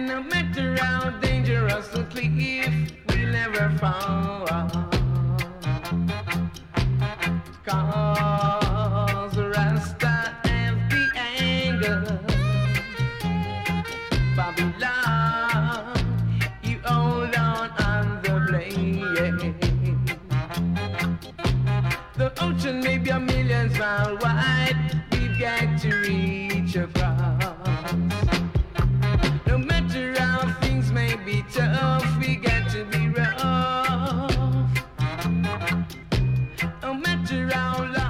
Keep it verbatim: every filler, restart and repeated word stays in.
no matter how dangerous the cliff, we'll never fall. Cause the Rasta have the anger. Babylon, you hold on on the blade. The ocean may be a million miles wide, we've got to reach across. No matter how things may be tough, we got to be rough. No matter how long